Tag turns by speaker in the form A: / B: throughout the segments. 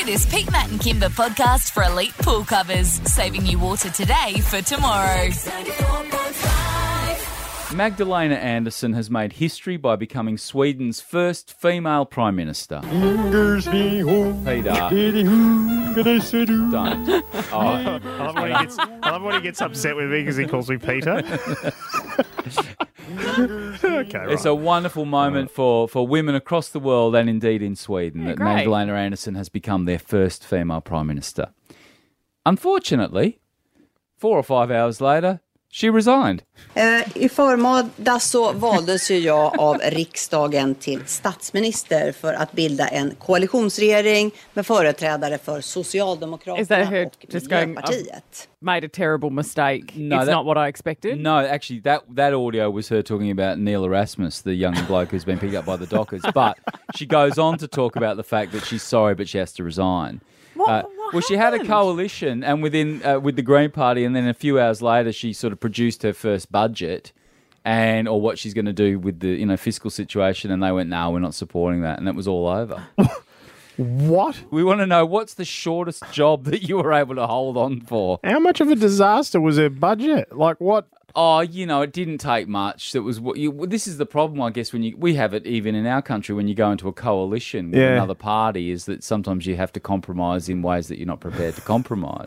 A: this Pete, Matt and Kimber podcast for elite pool covers, saving you water today for tomorrow.
B: Magdalena Andersson has made history by becoming Sweden's first female Prime Minister. Peter. Don't.
C: I love when he gets upset with me because he calls me Peter. Okay, right.
B: It's a wonderful moment for women across the world and indeed in Sweden that
D: great.
B: Magdalena Andersson has become their first female Prime Minister. Unfortunately, 4 or 5 hours later, she resigned.
E: I förmiddag så valdes ju jag av riksdagen till statsminister för att bilda en koalitionsregering med företrädare för
D: Is that
E: Socialdemokraterna
D: her
E: och
D: just going,
E: Miljöpartiet.
D: made a terrible mistake?
B: No,
D: it's
B: that-
D: not what I expected.
B: No, actually, that audio was her talking about Neil Erasmus, the young bloke who's been picked up by the dockers. But she goes on to talk about the fact that she's sorry, but she has to resign.
D: What
B: Well, she had a
D: happened?
B: coalition, and with the Green Party, and then a few hours later, she sort of produced her first budget, or what she's going to do with the fiscal situation, and they went, "No, we're not supporting that," and that was all over.
C: What?
B: We want to know, what's the shortest job that you were able to hold on for?
C: How much of a disaster was her budget? Like what?
B: Oh, it didn't take much. That was this is the problem, I guess, when we have it even in our country when you go into a coalition with another party, is that sometimes you have to compromise in ways that you're not prepared to compromise.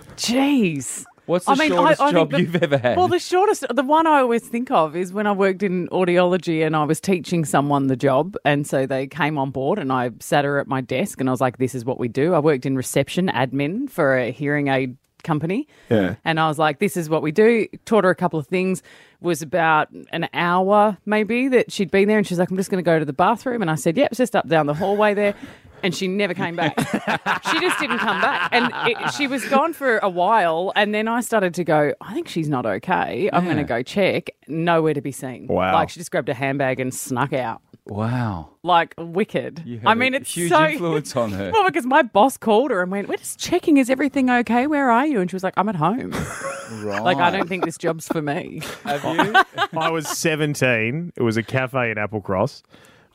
D: Jeez.
B: What's the shortest
D: I
B: job
D: think
B: you've ever had?
D: Well, the one I always think of is when I worked in audiology and I was teaching someone the job, and so they came on board and I sat her at my desk and I was like, this is what we do. I worked in reception admin for a hearing aid company.
C: Yeah.
D: And I was like, this is what we do. Taught her a couple of things. It was about an hour maybe that she'd been there, and she's like, I'm just going to go to the bathroom. And I said, yep, it's just up down the hallway there. And she never came back. She just didn't come back. And she was gone for a while. And then I started to go, I think she's not okay. I'm going to go check. Nowhere to be seen.
C: Wow.
D: Like, she just grabbed a handbag and snuck out.
B: Wow.
D: Like, wicked.
B: You had
D: it's
B: huge
D: so
B: influence on her.
D: Well, because my boss called her and went, we're just checking, is everything okay? Where are you? And she was like, I'm at home.
B: Right.
D: Like, I don't think this job's for me.
B: Have you?
C: I was 17. It was a cafe in Applecross.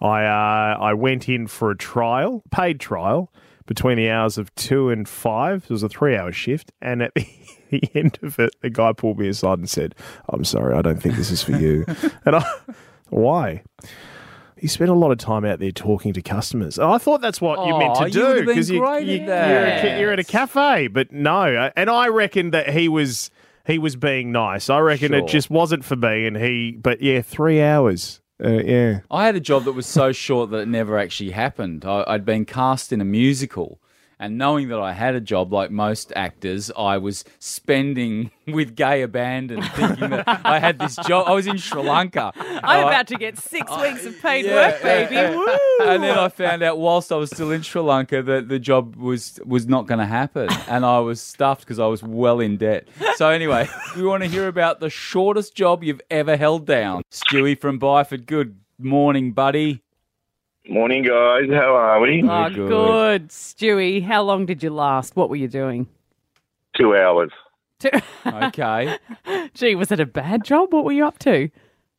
C: I went in for a paid trial, between the hours of 2 and 5. It was a 3-hour shift. And at the end of it, the guy pulled me aside and said, I'm sorry, I don't think this is for you. And why? You spent a lot of time out there talking to customers. I thought that's what you meant to
B: you
C: do.
B: would have been
C: Because
B: great at that.
C: you're at a cafe. But no. And I reckon that he was being nice. I reckon
B: Sure.
C: it just wasn't for me. But 3 hours. Yeah.
B: I had a job that was so short that it never actually happened. I'd been cast in a musical, and knowing that I had a job like most actors, I was spending with gay abandon, thinking that I had this job. I was in Sri Lanka.
D: I'm about to get 6 weeks of paid work, baby. Woo!
B: And then I found out whilst I was still in Sri Lanka that the job was not going to happen, and I was stuffed because I was well in debt. So anyway, we want to hear about the shortest job you've ever held down. Stewie from Byford, good morning, buddy.
F: Morning, guys. How are we?
D: Oh,
B: good.
D: good. Stewie, how long did you last? What were you doing?
F: 2 hours.
B: Okay.
D: Gee, was it a bad job? What were you up to?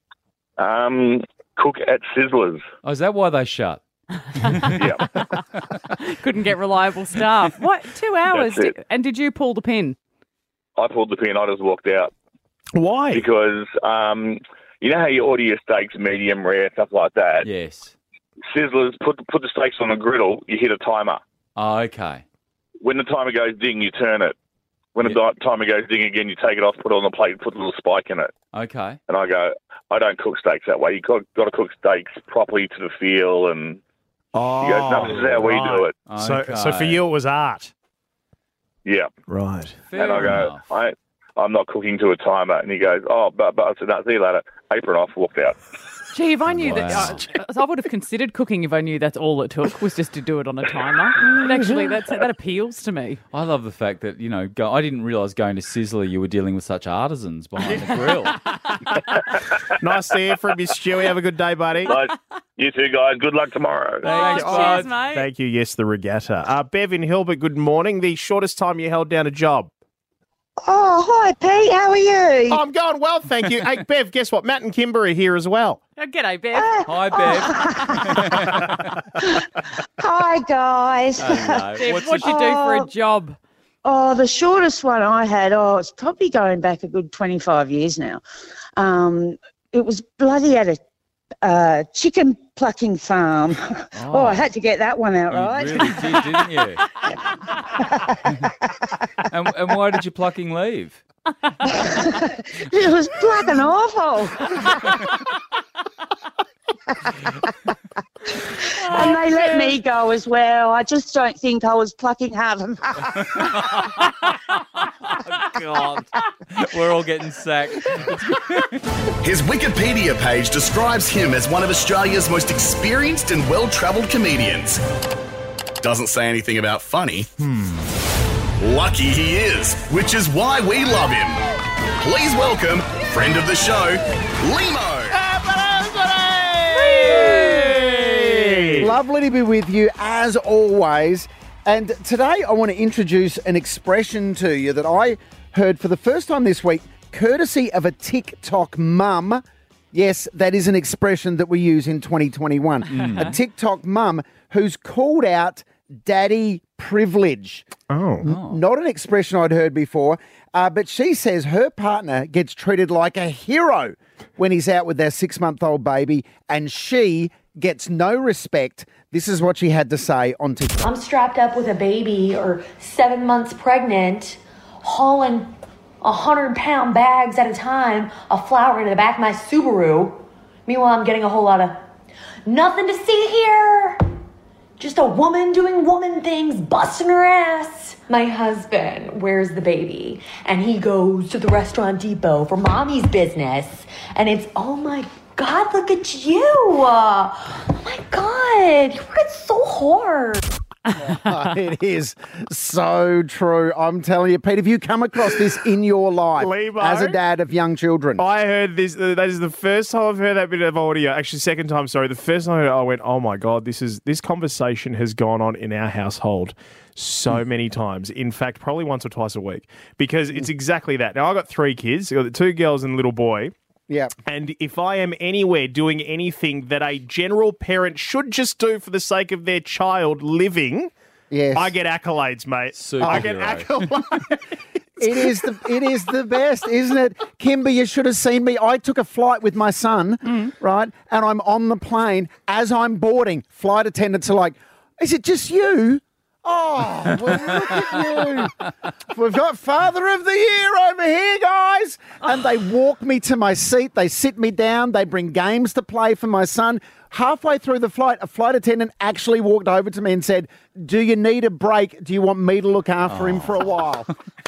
F: Cook at Sizzlers.
B: Oh, is that why they shut?
F: Yeah.
D: Couldn't get reliable staff. What? 2 hours?
F: That's it.
D: And did you pull the pin?
F: I pulled the pin. I just walked out
C: Why?
F: because you know how you order your steaks medium rare, stuff like that.
B: Yes.
F: Sizzlers, put the steaks on a griddle. You hit a timer.
B: Oh, okay.
F: When the timer goes ding, you turn it. When the timer goes ding again, you take it off, put it on the plate, put a little spike in it.
B: Okay.
F: And I go, I don't cook steaks that way. You got to cook steaks properly to the feel, and
C: Oh,
F: he goes, no, this is how we do it.
C: So for you, it was art.
F: Yeah.
C: Right.
B: Fair
F: And I go,
B: enough.
F: I'm not cooking to a timer. And he goes, but I said, no, see you later. Apron off, walked out.
D: Gee, if I knew
B: Wow.
D: that, I would have considered cooking if I knew that's all it took was just to do it on a timer. But actually, that appeals to me.
B: I love the fact that, I didn't realise going to Sizzler you were dealing with such artisans behind the grill.
C: Nice to hear from you, Stewie. Have a good day, buddy.
F: But you two guys, good luck tomorrow.
B: Thanks,
D: Cheers,
B: bud.
D: mate.
C: Thank you. Yes, the regatta. Bev in Hilbert, good morning. The shortest time you held down a job?
G: Oh, hi, Pete. How are you?
C: Oh, I'm going well, thank you. Hey, Bev, guess what? Matt and Kimber are here as well.
D: Oh, g'day, Bev.
B: Hi, Bev.
G: Hi, guys.
D: Deb,
B: What's
D: what'd you do for a job?
G: Oh, the shortest one I had, it's probably going back a good 25 years now. It was bloody at a chicken plucking farm. Oh, I had to get that one out, right?
B: You really did, didn't you? and why did your plucking leave?
G: It was fucking awful. And they let me go as well. I just don't think I was plucking hard enough.
B: God, we're all getting sacked.
H: His Wikipedia page describes him as one of Australia's most experienced and well-travelled comedians. Doesn't say anything about funny. Lucky he is, which is why we love him. Please welcome, friend of the show, Limo.
I: Lovely to be with you as always. And today I want to introduce an expression to you that I heard for the first time this week, courtesy of a TikTok mum. Yes, that is an expression that we use in 2021. A TikTok mum who's called out daddy privilege. Not an expression I'd heard before, but she says her partner gets treated like a hero when he's out with their 6-month-old baby, and she gets no respect. This is what she had to say on TikTok.
J: I'm strapped up with a baby or 7 months pregnant, hauling 100-pound bags at a time of flour into the back of my Subaru. Meanwhile, I'm getting a whole lot of nothing to see here. Just a woman doing woman things, busting her ass. My husband wears the baby, and he goes to the Restaurant Depot for mommy's business, and it's, oh my God, look at you. Oh my God, you work so hard.
I: It is so true. I'm telling you, Pete, have you come across this in your life
C: Lebo?
I: as a dad of young children?
C: I heard this. That is the first time I've heard that bit of audio. Actually, second time. Sorry, the first time I went, "Oh my God, this conversation has gone on in our household so many times. In fact, probably once or twice a week, because it's exactly that." Now, I got 3 kids. I got 2 girls and a little boy.
I: Yeah.
C: And if I am anywhere doing anything that a general parent should just do for the sake of their child living,
I: Yes.
C: I get accolades, mate. I get accolades.
I: It is the best, isn't it? Kimber, you should have seen me. I took a flight with my son, right? And I'm on the plane. As I'm boarding, flight attendants are like, "Is it just you?" Oh, well, look at you. We've got Father of the Year over here, guys. And they walk me to my seat. They sit me down. They bring games to play for my son. Halfway through the flight, a flight attendant actually walked over to me and said, "Do you need a break? Do you want me to look after him for a while?"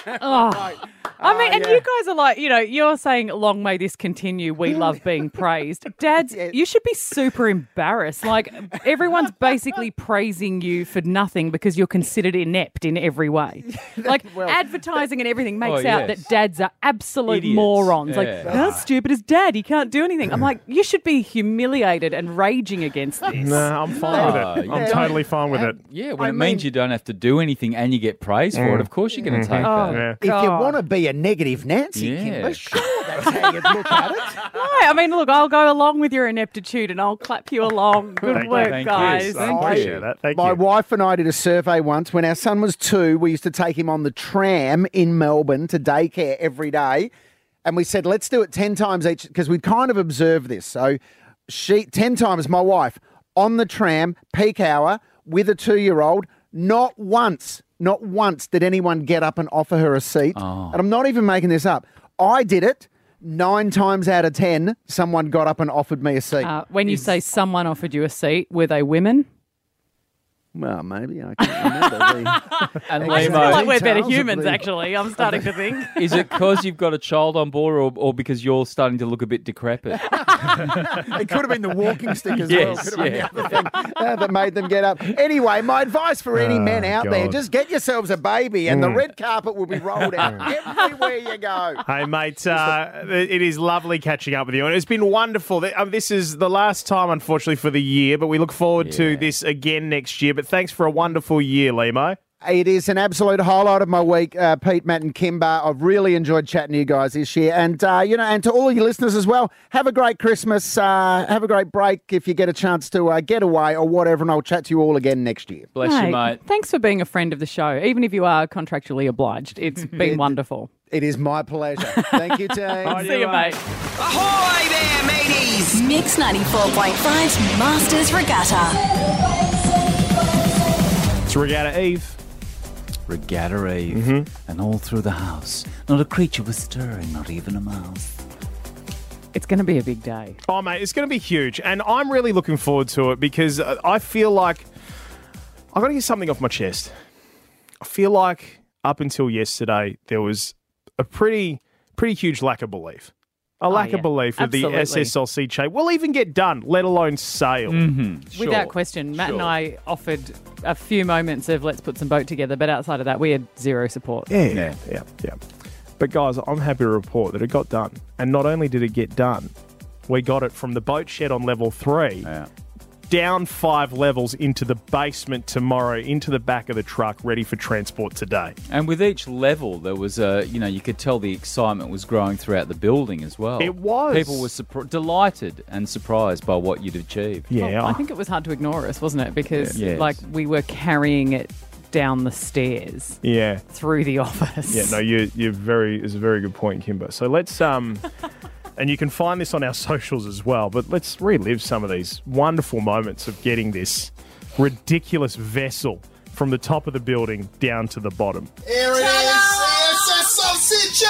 D: I mean, and you guys are like, you're saying, long may this continue. We love being praised. Dads, you should be super embarrassed. Like, everyone's basically praising you for nothing because you're considered inept in every way. Like, advertising and everything makes out that dads are absolute
B: Idiots.
D: morons. Like,
B: Yeah.
D: how stupid is dad? He can't do anything. I'm like, you should be humiliated and raging against this.
C: No, I'm fine with it. I'm totally fine with it.
B: Yeah, when it means you don't have to do anything and you get praised for it, of course you're going to take that.
C: Yeah.
I: If you want to be a negative Nancy,
B: Yeah.
I: Kimber, sure, that's how you look at it.
D: No, I mean, look, I'll go along with your ineptitude and I'll clap you along. Good work,
B: Thank you.
D: guys.
C: I appreciate that. Thank
I: My
C: you.
I: wife and I did a survey once. When our son was 2, we used to take him on the tram in Melbourne to daycare every day. And we said, let's do it 10 times each, because we'd kind of observed this. So 10 times, my wife, on the tram, peak hour, with a 2-year-old, not once did anyone get up and offer her a seat. And I'm not even making this up. I did it. 9 times out of 10, someone got up and offered me a seat.
D: When you say someone offered you a seat, were they women?
I: Well, maybe. I can't remember.
B: And
D: I feel
B: Limo,
D: like we're better
I: Details of
D: humans,
I: the-
D: actually. I'm starting to think.
B: is it because you've got a child on board or because you're starting to look a bit decrepit?
I: It could have been the walking stick as
B: Yes,
I: well. Could have been
B: yeah.
I: the other thing that made them get up. Anyway, my advice for any men out there,
C: God.
I: just get yourselves a baby and the red carpet will be rolled out everywhere you go.
C: Hey, mate, it is lovely catching up with you. And it's been wonderful. This is the last time, unfortunately, for the year, but we look forward to this again next year. But thanks for a wonderful year, Limo.
I: It is an absolute highlight of my week, Pete, Matt and Kimber. I've really enjoyed chatting to you guys this year. And, and to all your listeners as well, have a great Christmas. Have a great break if you get a chance to get away or whatever, and I'll chat to you all again next year.
B: Bless you, mate.
D: Thanks for being a friend of the show, even if you are contractually obliged. It's been wonderful.
I: It is my pleasure. Thank you, team.
D: See you, mate.
K: Ahoy there, mateys!
A: Mix 94.5 Masters Regatta.
C: It's Regatta Eve.
B: Regatta Eve. And all through the house, not a creature was stirring, not even a mouse.
D: It's going to be a big day.
C: Oh, mate, it's going to be huge. And I'm really looking forward to it because I feel like I've got to get something off my chest. I feel like up until yesterday, there was a pretty huge lack of belief. A lack of belief that the SSLC chain will even get done, let alone sail.
D: Without question. Matt and I offered a few moments of let's put some boat together, but outside of that, we had zero support.
C: Yeah. But guys, I'm happy to report that it got done. And not only did it get done, we got it from the boat shed on level 3 down 5 levels into the basement tomorrow, into the back of the truck, ready for transport today.
B: And with each level, there was you could tell the excitement was growing throughout the building as well.
C: It was.
B: People were delighted and surprised by what you'd achieved.
C: Yeah.
D: Well, I think it was hard to ignore us, wasn't it? Because we were carrying it down the stairs.
C: Yeah.
D: Through the office.
C: Yeah, no, it's a very good point, Kimber. So let's and you can find this on our socials as well, but let's relive some of these wonderful moments of getting this ridiculous vessel from the top of the building down to the bottom.
K: Here it is, sausage!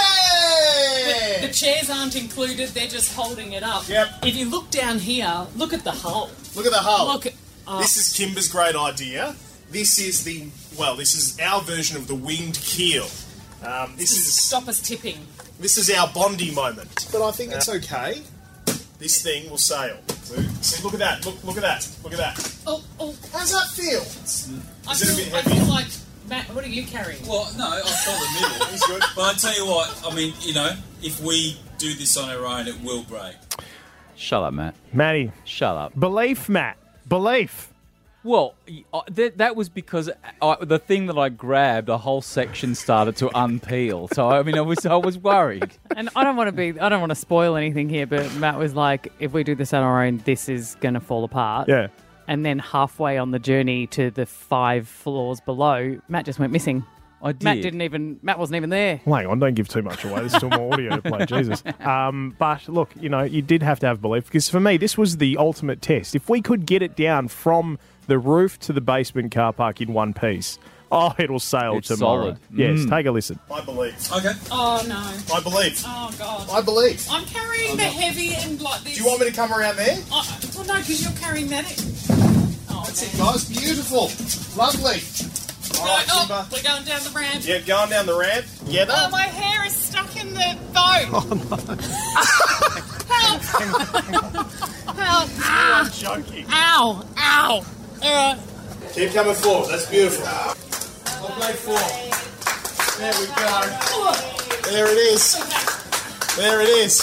L: The chairs aren't included, they're just holding it up.
M: Yep.
L: If you look down here, look at the hull.
M: Look at the hull.
L: Look at,
M: This is Kimber's great idea. This is our version of the winged keel. This is
L: stop us tipping.
M: This is our Bondi moment. But I think it's okay. This thing will sail. See, look at that. Look at that. Look at that.
L: Oh.
M: How's that feel?
L: I feel like, Matt, what are you carrying?
N: Well, no, I've got the middle.
M: He's good.
N: But I tell you what, I mean, if we do this on our own, it will break.
B: Shut up, Matt.
C: Matty.
B: Shut up.
C: Belief, Matt. Belief.
B: Well, that was because the thing that I grabbed, a whole section started to unpeel. So I was worried.
D: And I don't want to spoil anything here, but Matt was like, if we do this on our own, this is going to fall apart.
C: Yeah.
D: And then halfway on the journey to the 5 floors below, Matt just went missing.
B: I did.
D: Matt wasn't even there.
C: Hang on, don't give too much away. There's still more audio to play, Jesus. But look, you did have to have belief because for me, this was the ultimate test. If we could get it down from the roof to the basement car park in one piece, it'll sail
B: it's
C: tomorrow.
B: Solid.
C: Yes, take a listen.
M: I believe.
N: Okay.
L: Oh, no.
M: I believe.
L: Oh, God.
M: I believe.
L: I'm carrying the heavy and like this.
M: Do you want me to come around there?
L: Well, no, because you're carrying that.
M: That's it, guys. Beautiful. Lovely. All right, Kimber.
L: We're going down the ramp.
M: Yeah, going down the ramp. Together.
L: Oh, my hair is stuck in the boat. Help! Help!
M: I'm joking.
L: Ow! Ow!
M: Keep coming forward. That's beautiful. I'll play 4. There we go. There it is. There it is.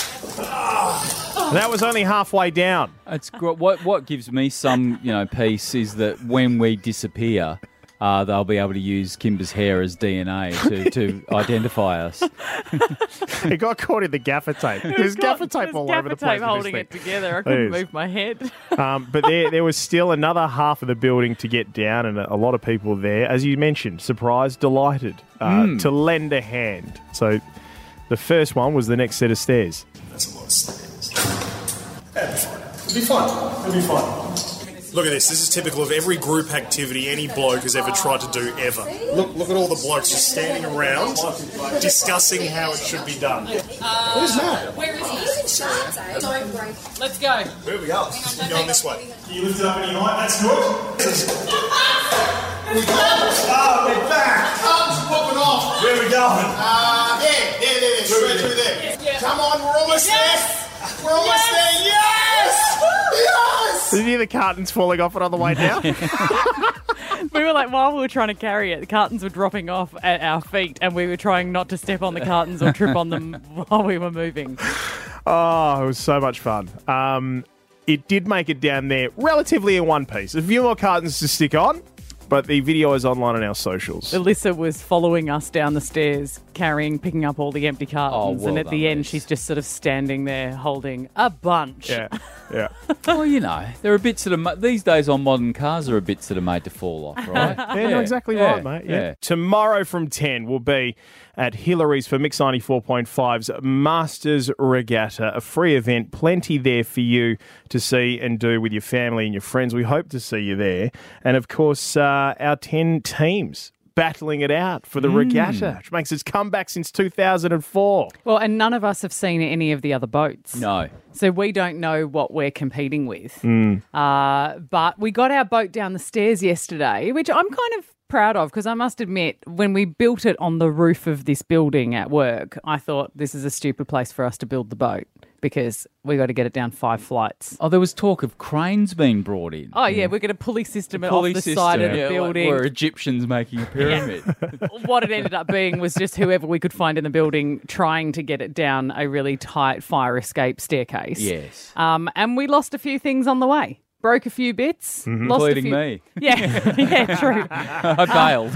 C: That was only halfway down.
B: It's what gives me some peace is that when we disappear, they'll be able to use Kimber's hair as DNA to identify us.
C: It got caught in the gaffer tape. There's gaffer tape all over the place.
D: Holding it together. I couldn't move my head.
C: But there was still another half of the building to get down, and a lot of people there, as you mentioned, surprised, delighted to lend a hand. So the first one was the next set of stairs.
M: That's a lot of stairs. It'll be fun. It'll be fun. Look at this. This is typical of every group activity any bloke has ever tried to do ever. Look at all the blokes just standing around discussing how it should be done. Where's Matt?
L: Where is he? Don't break. Let's go.
M: Where are we going? We're going this way. Can you lift it up any higher? That's good. Here we go. Oh, we're back. Arms popping off. Where are we going? There. Straight through there.
L: Yeah.
M: Come on, we're almost there. We're almost there. Yes! Yes!
C: Did you hear the cartons falling off it on the way down?
D: We were like, while we were trying to carry it, the cartons were dropping off at our feet, and we were trying not to step on the cartons or trip on them while we were moving.
C: Oh, it was so much fun. It did make it down there relatively in one piece. A few more cartons to stick on. But the video is online on our socials.
D: Alyssa was following us down the stairs, picking up all the empty cartons,
B: well
D: and at
B: done,
D: the end,
B: Liz.
D: she's just sort of standing there holding a bunch.
C: Yeah, yeah.
B: Well, you know, there are bits that are these days on modern cars. There are bits that are made to fall off, right?
C: Yeah, no, exactly right, mate. Yeah. Tomorrow from 10 will be at Hillary's for Mix 94.5's Masters Regatta, a free event, plenty there for you to see and do with your family and your friends. We hope to see you there. And, of course, our 10 teams battling it out for the regatta, which makes its comeback since 2004.
D: Well, and none of us have seen any of the other boats.
B: No.
D: So we don't know what we're competing with. But we got our boat down the stairs yesterday, which I'm kind of proud of, because I must admit, when we built it on the roof of this building at work, I thought this is a stupid place for us to build the boat because we got to get it down 5 flights.
B: Oh, there was talk of cranes being brought in.
D: Oh, yeah, we're going to pulley system it off the side of the building.
B: Like we're Egyptians making a pyramid.
D: What it ended up being was just whoever we could find in the building trying to get it down a really tight fire escape staircase.
B: Yes.
D: And we lost a few things on the way. Broke a few bits. Lost
B: Including
D: a few...
B: me.
D: Yeah, yeah, true.
B: I bailed.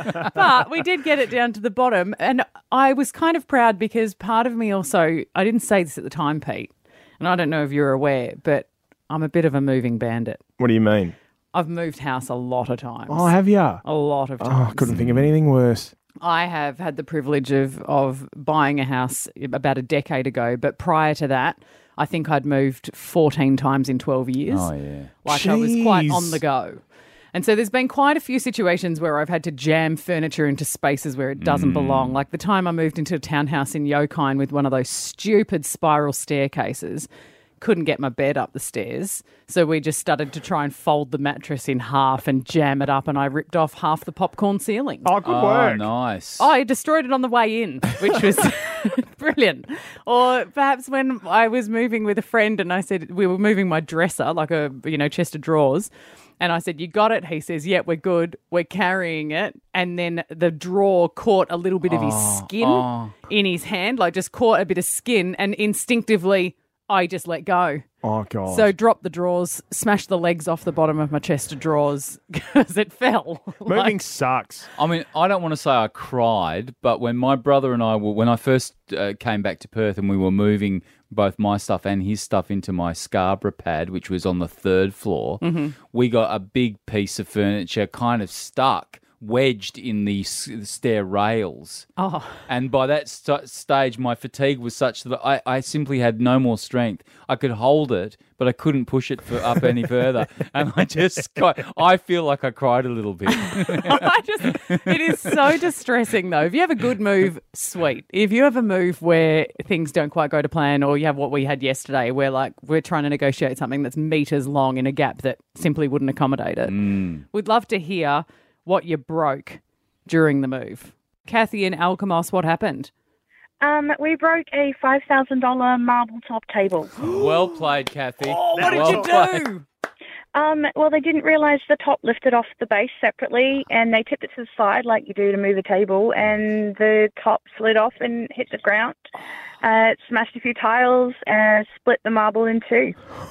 D: But we did get it down to the bottom. And I was kind of proud because part of me also, I didn't say this at the time, Pete, and I don't know if you're aware, but I'm a bit of a moving bandit.
C: What do you mean?
D: I've moved house a lot of times.
C: Oh, have you?
D: A lot of times.
C: Oh, I couldn't think of anything worse.
D: I have had the privilege of buying a house about a decade ago, but prior to that, I think I'd moved 14 times in 12 years.
B: Oh, yeah.
D: Like I was quite on the go. And so there's been quite a few situations where I've had to jam furniture into spaces where it doesn't belong. Like the time I moved into a townhouse in Yokine with one of those stupid spiral staircases. Couldn't get my bed up the stairs. So we just started to try and fold the mattress in half and jam it up, and I ripped off half the popcorn ceiling.
C: Oh, good work.
B: Oh, nice.
D: I destroyed it on the way in, which was brilliant. Or perhaps when I was moving with a friend and I said, we were moving my dresser, like a chest of drawers, and I said, you got it? He says, yeah, we're good. We're carrying it. And then the drawer caught a little bit of his skin in his hand, like just caught a bit of skin, and instinctively I just let go.
C: Oh, God.
D: So dropped the drawers, smashed the legs off the bottom of my chest of drawers because it fell.
C: Moving sucks.
B: I mean, I don't want to say I cried, but when my brother and I when I first came back to Perth and we were moving both my stuff and his stuff into my Scarborough pad, which was on the 3rd floor, we got a big piece of furniture kind of stuck, wedged in the stair rails.
D: Oh.
B: And by that stage, my fatigue was such that I simply had no more strength. I could hold it, but I couldn't push it up any further. And I feel like I cried a little bit.
D: It is so distressing, though. If you have a good move, sweet. If you have a move where things don't quite go to plan, or you have what we had yesterday, where we're trying to negotiate something that's meters long in a gap that simply wouldn't accommodate it, we'd love to hear what you broke during the move. Kathy in Alkimos, what happened?
O: We broke a $5,000 marble top table.
B: Well played, Kathy.
D: Oh, what did you do?
O: Well, they didn't realise the top lifted off the base separately, and they tipped it to the side like you do to move a table, and the top slid off and hit the ground. It smashed a few tiles and split the marble in two.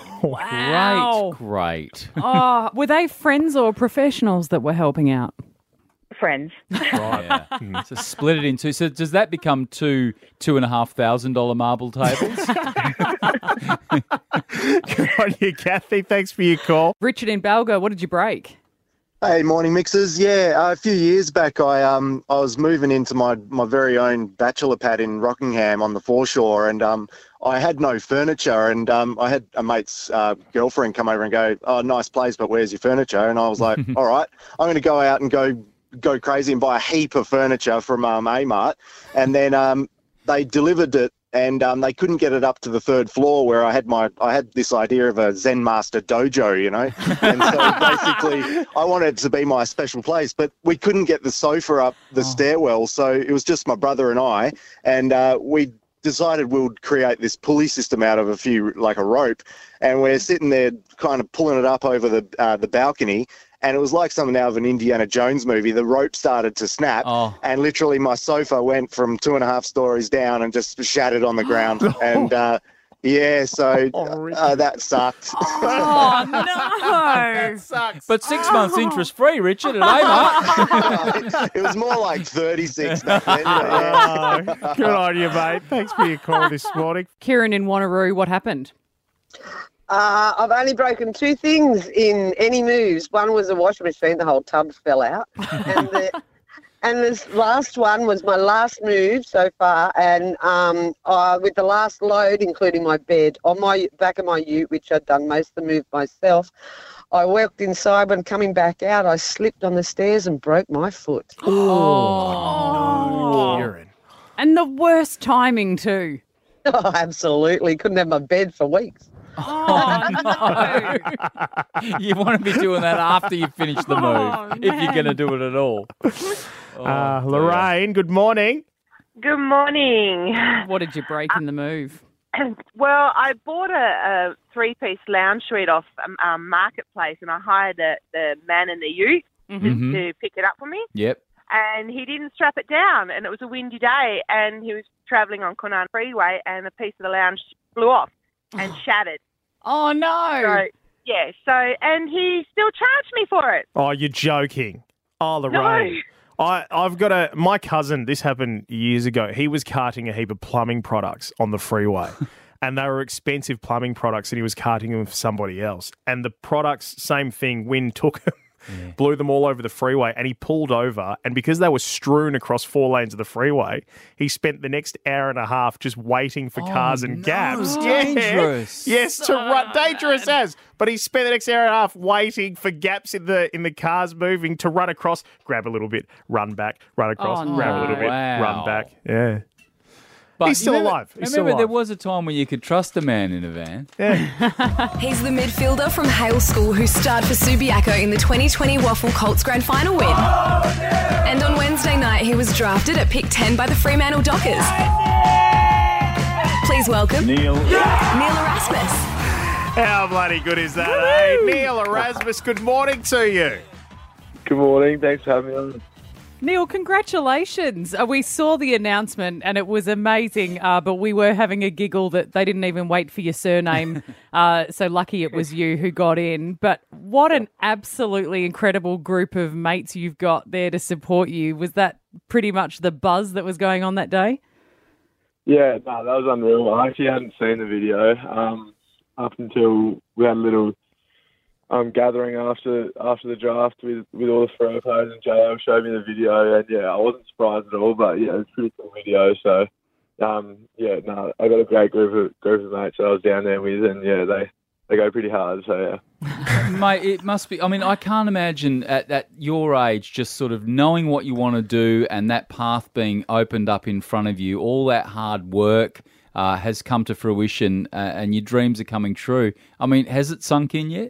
D: Wow.
B: Great.
D: Oh, were they friends or professionals that were helping out?
O: Friends.
B: Right. Yeah. So split it in two. So does that become two $2,500 marble tables?
C: Good on you, Kathy. Thanks for your call.
D: Richard in Balga, what did you break?
P: Hey, morning mixers. Yeah, a few years back, I was moving into my very own bachelor pad in Rockingham on the foreshore, and I had no furniture, and I had a mate's girlfriend come over and go, "Oh, nice place, but where's your furniture?" And I was like, "All right, I'm going to go out and go crazy and buy a heap of furniture from Amart," and then they delivered it. And they couldn't get it up to the 3rd floor where I had this idea of a Zen Master dojo, you know. And so basically I wanted it to be my special place, but we couldn't get the sofa up the stairwell. So it was just my brother and I, and we decided we would create this pulley system out of a rope. And we're sitting there kind of pulling it up over the balcony. And it was like something out of an Indiana Jones movie. The rope started to snap, and literally my sofa went from 2.5 stories down and just shattered on the ground. And Yeah, so that sucked.
D: Oh, no.
C: That sucks.
B: But 6 months interest free, Richard, at Amart.
P: It was more like 36 back then. But yeah.
C: Good on you, mate. Thanks for your call this morning.
D: Kieran in Wanneroo, what happened?
Q: I've only broken two things in any moves. One was a washing machine, the whole tub fell out. And this last one was my last move so far, and with the last load, including my bed, on my back of my ute, which I'd done most of the move myself, I walked inside. When coming back out, I slipped on the stairs and broke my foot.
D: Oh.
C: Kieran.
D: And the worst timing too.
Q: Oh, absolutely. Couldn't have my bed for weeks.
D: Oh, no.
B: You want to be doing that after you finish the move, if you're going to do it at all.
C: Lorraine, good morning.
R: Good morning.
D: What did you break in the move?
R: Well, I bought a three-piece lounge suite off Marketplace, and I hired the man in the ute to pick it up for me.
B: Yep.
R: And he didn't strap it down, and it was a windy day, and he was travelling on Conan Freeway, and a piece of the lounge blew off and shattered.
D: Oh, no.
R: And he still charged me for it.
C: Oh, you're joking. Oh, Lorraine.
R: No.
C: I've got my cousin, this happened years ago. He was carting a heap of plumbing products on the freeway. And they were expensive plumbing products, and he was carting them for somebody else. And the products, same thing, wind took them. Yeah. Blew them all over the freeway, and he pulled over, and because they were strewn across 4 lanes of the freeway, he spent the next hour and a half just waiting for cars and gaps.
B: Dangerous.
C: Yes, to run, dangerous as. But he spent the next hour and a half waiting for gaps in the cars moving to run across, grab a little bit, run back, run across, grab a little bit, run back. Yeah. But he's still alive.
B: Remember, there was a time when you could trust a man in a van.
C: Yeah.
S: He's the midfielder from Hale School who starred for Subiaco in the 2020 Waffle Colts Grand Final win. And on Wednesday night, he was drafted at pick 10 by the Fremantle Dockers. Please welcome Neil Erasmus.
C: How bloody good is that, eh? Neil Erasmus, good morning to you.
T: Good morning. Thanks for having me on.
D: Neil, congratulations. We saw the announcement and it was amazing, but we were having a giggle that they didn't even wait for your surname. So lucky it was you who got in. But what an absolutely incredible group of mates you've got there to support you. Was that pretty much the buzz that was going on that day?
T: Yeah, no, that was unreal. I actually hadn't seen the video up until we had a little gathering after the draft with all the Freo players, and JL showed me the video, and I wasn't surprised at all, but it's a pretty cool video. So I got a great group of mates that I was down there with, and they go pretty hard. So
B: mate, it must be. I mean, I can't imagine at your age just sort of knowing what you want to do and that path being opened up in front of you. All that hard work has come to fruition, and your dreams are coming true. I mean, has it sunk in yet?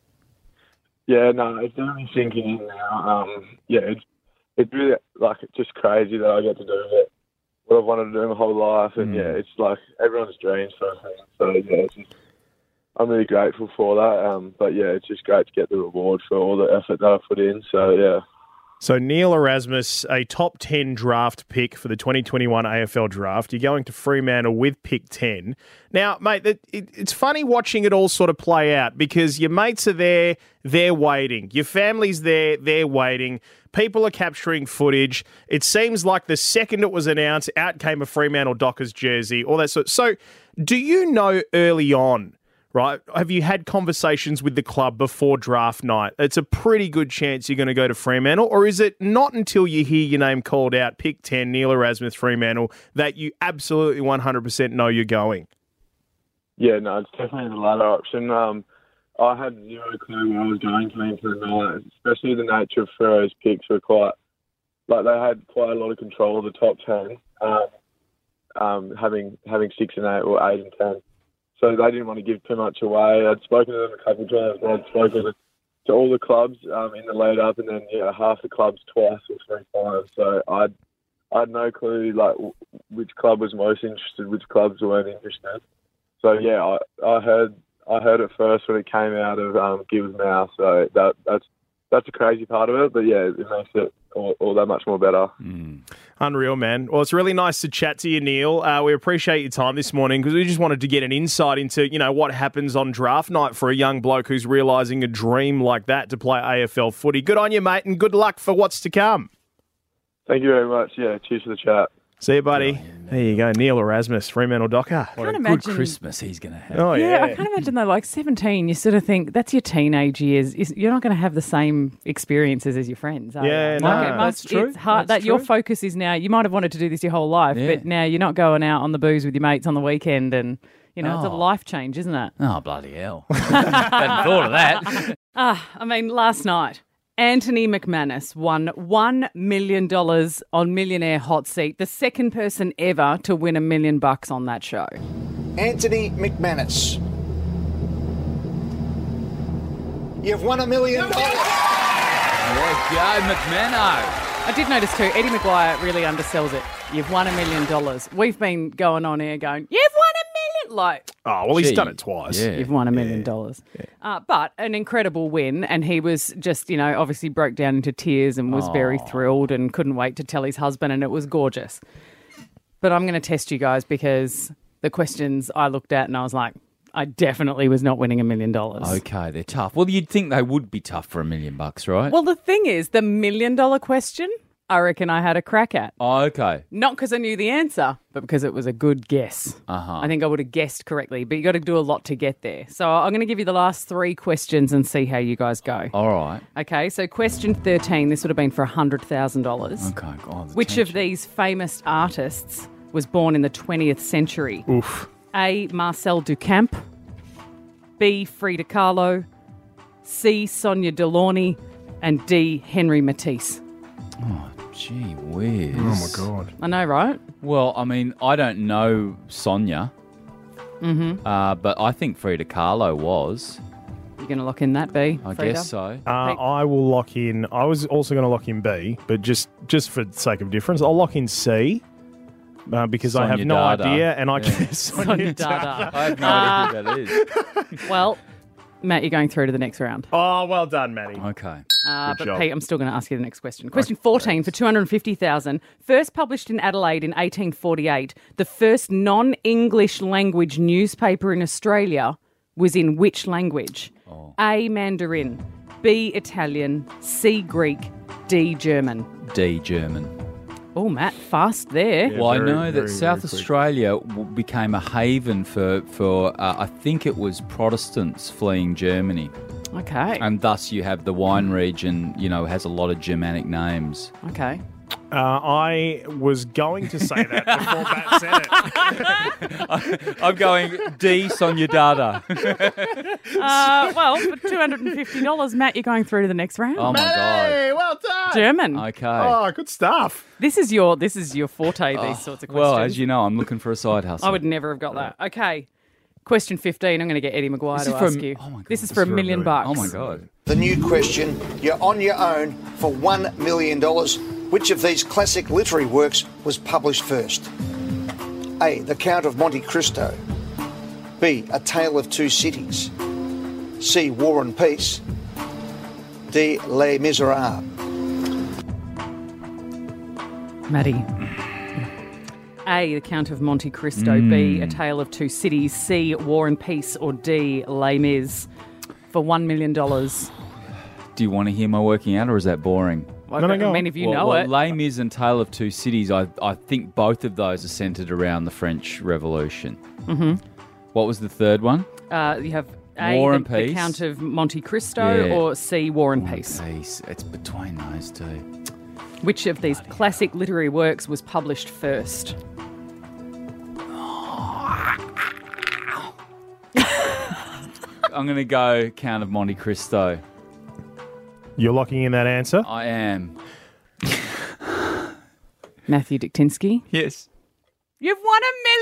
T: Yeah, no, it's definitely sinking in now. It's really just crazy that I get to do it. What I've wanted to do my whole life, and it's like everyone's dreams sort of thing. So I'm really grateful for that. But it's just great to get the reward for all the effort that I put in. So
C: So Neil Erasmus, a top 10 draft pick for the 2021 AFL draft. You're going to Fremantle with pick 10. Now, mate, it's funny watching it all sort of play out because your mates are there, they're waiting. Your family's there, they're waiting. People are capturing footage. It seems like the second it was announced, out came a Fremantle Dockers jersey, all that sort. So do you know early on, right? Have you had conversations with the club before draft night? It's a pretty good chance you're going to go to Fremantle, or is it not until you hear your name called out, pick 10, Neil Erasmus, Fremantle, that you absolutely 100% know you're going?
T: Yeah, no, it's definitely the latter option. I had zero clue where I was going into the night, especially the nature of Freo's picks were they had quite a lot of control of the top 10, having 6 and 8 or 8 and 10. So they didn't want to give too much away. I'd spoken to them a couple of times, and I'd spoken to all the clubs in the lead up, and then half the clubs twice or 3 times. So I had no clue which club was most interested, which clubs weren't interested. So I heard it first when it came out of Gibbs' mouth. So that's a crazy part of it, but it makes it all that much more better.
C: Unreal, man. Well, it's really nice to chat to you, Neil. We appreciate your time this morning because we just wanted to get an insight into, what happens on draft night for a young bloke who's realising a dream like that to play AFL footy. Good on you, mate, and good luck for what's to come.
T: Thank you very much. Yeah, cheers for the chat.
C: See you, buddy. There you go, Neil Erasmus, Fremantle Docker.
B: What a
D: Can't
B: good
D: imagine-
B: Christmas he's going to have.
C: Oh,
D: Yeah,
C: yeah.
D: I can't imagine though, like 17, you sort of think that's your teenage years. You're not going to have the same experiences as your friends, are
C: Yeah,
D: you?
C: no,
D: Like,
B: that's true.
D: It's hard
B: That's
D: that your
B: true.
D: focus is now, you might have wanted to do this your whole life,
B: Yeah.
D: but now you're not going out on the booze with your mates on the weekend and, it's a
B: Oh.
D: life change, isn't it?
B: Oh, bloody hell. Hadn't thought of that.
D: Last night, Anthony McManus won $1 million on Millionaire Hot Seat, the second person ever to win $1 million on that show.
U: Anthony McManus. You've won $1 million.
B: There you go, McMano.
D: I did notice too, Eddie Maguire really undersells it. You've won $1 million. We've been going on air going, you've won $1 million. Like,
C: Oh, well, he's
B: Gee.
C: done it twice.
B: Yeah.
D: you've won $1 million. But an incredible win, and he was just, obviously broke down into tears and was very thrilled and couldn't wait to tell his husband, and it was gorgeous. But I'm going to test you guys because the questions I looked at and I was like, I definitely was not winning $1 million.
B: Okay, they're tough. Well, you'd think they would be tough for $1 million, right?
D: Well, the thing is, the $1 million question, I reckon I had a crack at.
B: Oh, okay.
D: Not because I knew the answer, but because it was a good guess.
B: Uh-huh.
D: I think I would have guessed correctly, but you got to do a lot to get there. So I'm going to give you the last 3 questions and see how you guys go.
B: All right.
D: Okay, so question 13, this would have been for $100,000.
B: Okay, God.
D: Which of these famous artists was born in the 20th century?
C: Oof.
D: A. Marcel Duchamp, B. Frida Kahlo, C. Sonia Delaunay, and D. Henry Matisse.
B: Gee whiz.
C: Oh, my God.
D: I know, right?
B: Well, I mean, I don't know Sonia, but I think Frida Kahlo was.
D: You're going to lock in that B,
B: I
D: Frida?
B: guess so.
C: I will lock in. I was also going to lock in B, but just for the sake of difference, I'll lock in C because I have
B: Sonia
C: no
B: Dada.
C: idea, and I
B: Yeah.
C: can
D: Sonia Dada.
B: I have no idea who that is.
D: Well, Matt, you're going through to the next round.
C: Oh, well done, Matty.
B: Okay.
C: Good
D: But
C: job.
D: Pete, I'm still going to ask you the next question. Question 14 for $250,000. First published in Adelaide in 1848, the first non-English language newspaper in Australia was in which language? A. Mandarin, B. Italian, C. Greek, D. German.
B: D, German.
D: Oh, Matt, fast there.
B: Well, I
C: very,
B: know that
C: very,
B: South
C: very quick.
B: Australia became a haven for I think it was Protestants fleeing Germany.
D: Okay.
B: And thus you have the wine region, has a lot of Germanic names.
D: Okay.
C: I was going to say that before Matt said it.
B: I'm going D, Sonia Dada.
D: Well, for $250, Matt, you're going through to the next round.
B: Oh, my God.
C: Hey, well done.
D: German.
B: Okay.
C: Oh, good stuff.
D: This is your forte, these sorts of questions.
B: Well, as you know, I'm looking for a side hustle.
D: I would never have got that. Okay. Question 15. I'm going to get Eddie Maguire
B: This
D: to
B: is for
D: ask
B: a-
D: you.
B: oh my God,
D: This is
B: this
D: for
B: is
D: $1
B: for a
D: million
B: million.
D: bucks.
B: Oh, my God.
U: The new question, you're on your own for $1 million. Which of these classic literary works was published first? A. The Count of Monte Cristo. B. A Tale of Two Cities. C. War and Peace. D. Les Miserables.
D: Maddie. A. The Count of Monte Cristo. B. A Tale of Two Cities. C. War and Peace. Or D. Les Mis. For $1 million.
B: Do you want to hear my working out, or is that boring?
D: I mean, if you know it.
B: Les Mis and Tale of Two Cities, I think both of those are centred around the French Revolution.
D: Mm-hmm.
B: What was the third one?
D: You have A.
B: War
D: the,
B: and
D: the
B: Peace.
D: Count of Monte Cristo.
B: Yeah.
D: Or C. War and Peace.
B: Peace. It's between those two.
D: Which of these classic literary works was published first?
B: I'm going to go Count of Monte Cristo.
C: You're locking in that answer?
B: I am.
D: Matthew Diktinsky.
B: Yes.
D: You've won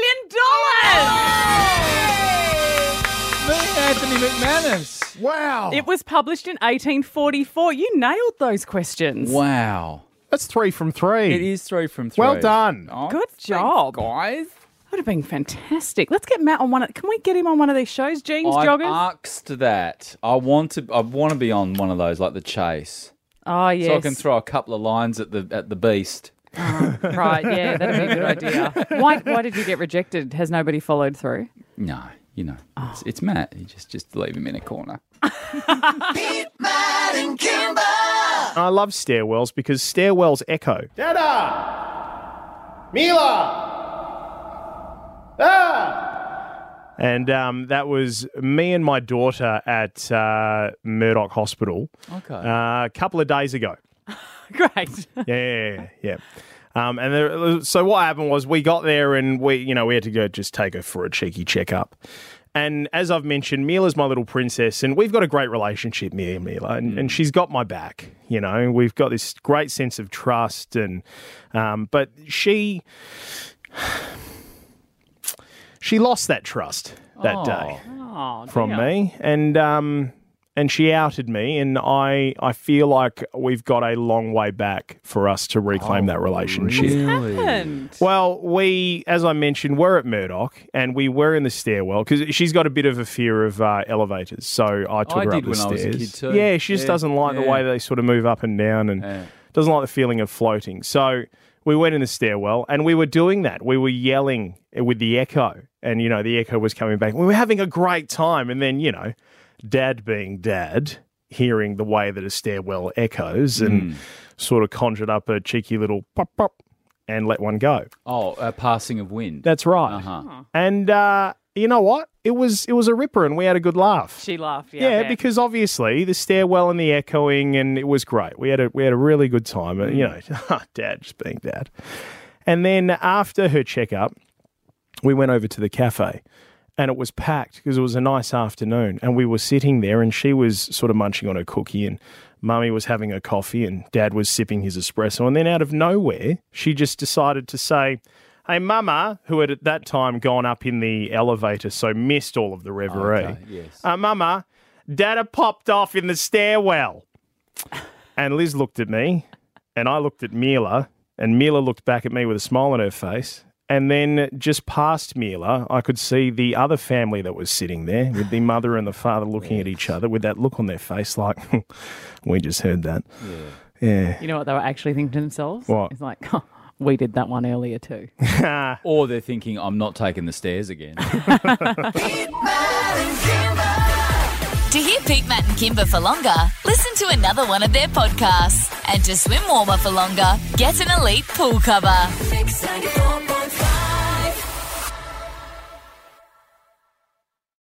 D: $1 million!
B: Me, Anthony McManus.
C: Wow.
D: It was published in 1844. You nailed those questions.
B: Wow.
C: That's 3 from 3.
B: It is 3 from 3.
C: Well done.
B: Oh,
D: Good
B: thanks,
D: job.
B: guys.
D: Would have been fantastic. Let's get Matt on one. Can we get him on one of these shows? Jeans
B: I've
D: joggers.
B: asked that. I want to be on one of those, like the Chase.
D: Oh yes.
B: So I can throw a couple of lines at the beast.
D: Right, yeah, that'd be a good idea. Why did you get rejected? Has nobody followed through?
B: No, it's Matt. You just leave him in a corner.
K: Pete, Matt, and Kimber.
C: I love stairwells because stairwells echo.
K: Dada! Mila! Ah!
C: And that was me and my daughter at Murdoch Hospital a couple of days ago.
D: Great.
C: Yeah. So what happened was we got there and we had to go just take her for a cheeky checkup. And as I've mentioned, Mila's my little princess, and we've got a great relationship, me and Mila, and she's got my back. We've got this great sense of trust, and but she lost that trust that day from me, and she outed me, and I feel like we've got a long way back for us to reclaim that relationship.
D: What happened?
C: Well, as I mentioned, we're at Murdoch, and we were in the stairwell because she's got a bit of a fear of elevators. So I took her up the stairs.
B: I was a kid too.
C: Yeah, she just doesn't like the way they sort of move up and down, and doesn't like the feeling of floating. So we went in the stairwell, and we were doing that. We were yelling with the echo, and the echo was coming back. We were having a great time, and then Dad being Dad, hearing the way that a stairwell echoes and sort of conjured up a cheeky little pop, pop, and let one go.
B: Oh, a passing of wind.
C: That's right.
B: Uh-huh.
C: And you know what? It was a ripper, and we had a good laugh.
D: She laughed,
C: Yeah, because obviously the stairwell and the echoing, and it was great. We had a really good time. Dad just being Dad. And then after her checkup, we went over to the cafe. And it was packed because it was a nice afternoon. And we were sitting there and she was sort of munching on her cookie and Mummy was having a coffee and Dad was sipping his espresso. And then out of nowhere, she just decided to say, "Hey, Mama," who had at that time gone up in the elevator, so missed all of the reverie.
B: Okay, yes.
C: "Mama, Dada popped off in the stairwell." And Liz looked at me and I looked at Mila and Mila looked back at me with a smile on her face. And then just past Mila, I could see the other family that was sitting there with the mother and the father looking at each other with that look on their face like, we just heard that. Yeah.
D: You know what they were actually thinking to themselves?
C: What?
D: It's like, we did that one earlier too.
B: Or they're thinking, I'm not taking the stairs again.
A: To hear Pete, Matt and Kimber for longer, listen to another one of their podcasts. And to swim warmer for longer, get an Elite pool cover. Mix 94.